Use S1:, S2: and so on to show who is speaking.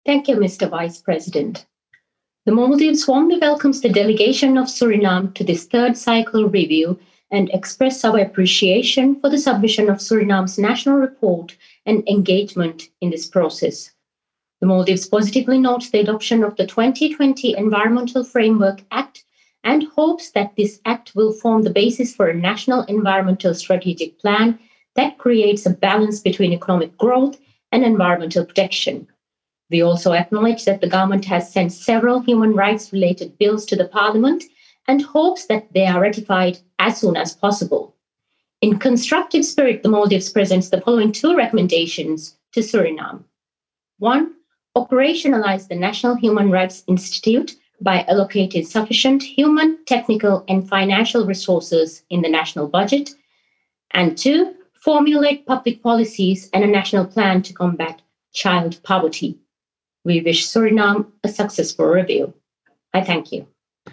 S1: Thank you, Mr. Vice President. The Maldives warmly welcomes the delegation of Suriname to this third cycle review and express our appreciation for the submission of Suriname's national report and engagement in this process. The Maldives positively notes the adoption of the 2020 Environmental Framework Act and hopes that this act will form the basis for a national environmental strategic plan that creates a balance between economic growth and environmental protection. We also acknowledge that the government has sent several human rights related bills to the parliament and hopes that they are ratified as soon as possible. In constructive spirit, the Maldives presents the following two recommendations to Suriname. One, operationalize the National Human Rights Institute by allocating sufficient human, technical, and financial resources in the national budget. And two, formulate public policies and a national plan to combat child poverty. We wish Suriname a successful review. I thank you.